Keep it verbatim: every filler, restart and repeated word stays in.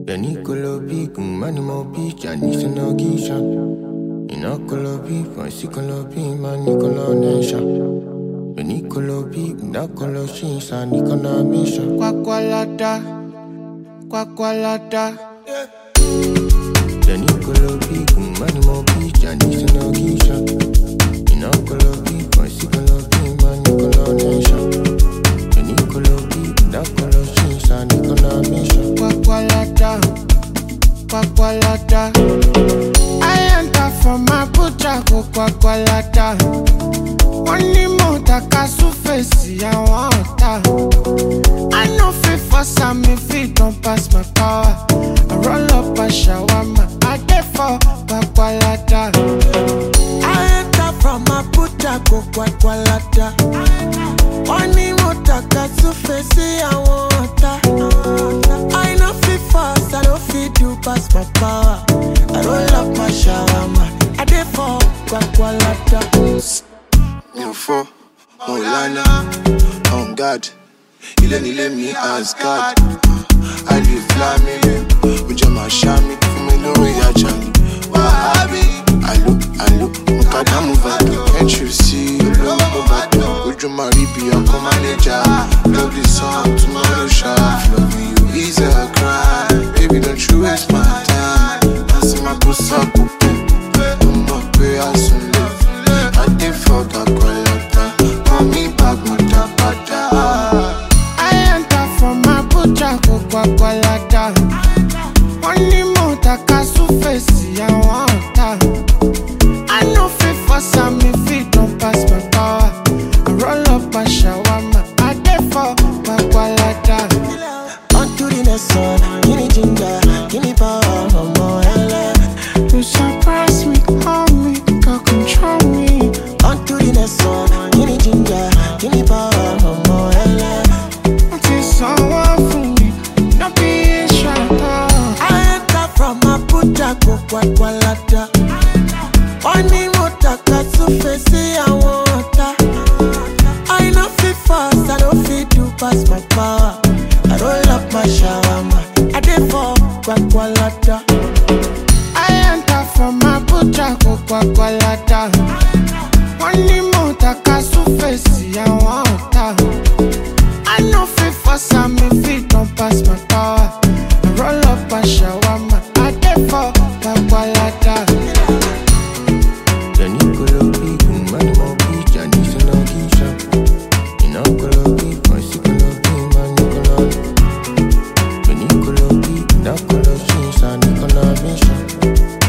Nicolo P, un animo piccia, Nisa no gisha. Inocolo P, Nicolo P, ma Nicolo Nesha. Nicolo P, Nacolo Shinsa, Nicola Misha. Quacqualata, Quacqualata. Nicolo P, un animo piccia, Nisa no gisha. Inocolo P, Nicolo P, ma Nicola Nesha. Nicolo P, Nacolo Shinsa, Nicola Misha. Quacqualata, Quacqualata. I enter from my butcher, go Quacqualata. Only motor kasu face, I want that. I know fit for some, if it don't pass my power. I roll up a shawarma, I get for Quacqualata. I enter from my butcher, go Quacqualata. Only motor kasu face, I want that. I know fit fast, I don't fit do pass my power. I roll up my shawarma, I get for Quacqualata. New for Molana, on God, you let me let me ask God. I live flaming, with your mashami, for me no way I chant. Wahabi, I look, I look, Mukadamu Vado, can't you see? You look over to, would you marry be a co-manager? Love this song, tomorrow shot. Loving you is a crime, baby don't you waste my time. I see my puss up, I'm not pay as soon live. I did fuck up. Quacqualata. Only motor kasu face, I want that. I know fit for some, if it don't pass my power. I roll up a shawarma, I get for Quacqualata. On to the next one, give me ginger, give me power, no more hella. You surprise me, call me, can't control me. On to the next one, give me ginger, give me power, no more hella. Until someone for me. Go Quacqualata. Only motor kasu face, I want that. I know fit fast, I don't fit to pass my power. I roll up my shawarma, I did for Quacqualata. I enter from my butcher, go Quacqualata. Only motor kasu face, I want that. I know fit for some, if it don't pass my power. I roll up a shawarma, I did for Quacqualata. Nicolo P, un animo piccia, Nisa no gisha. Inocolo P, Nicolo P, ma Nicola. Nicolo P, Nacolo Shinsa, Nicola Misha.